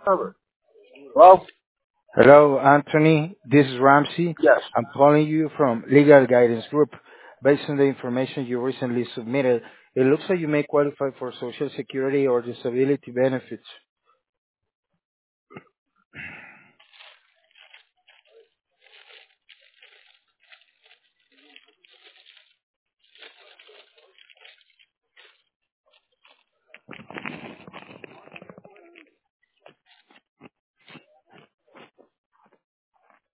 Cover. Well, Hello, Anthony. This is Ramsey. yes. I'm calling you from Legal Guidance Group. Based on the information you recently submitted, it looks like you may qualify for Social Security or disability benefits.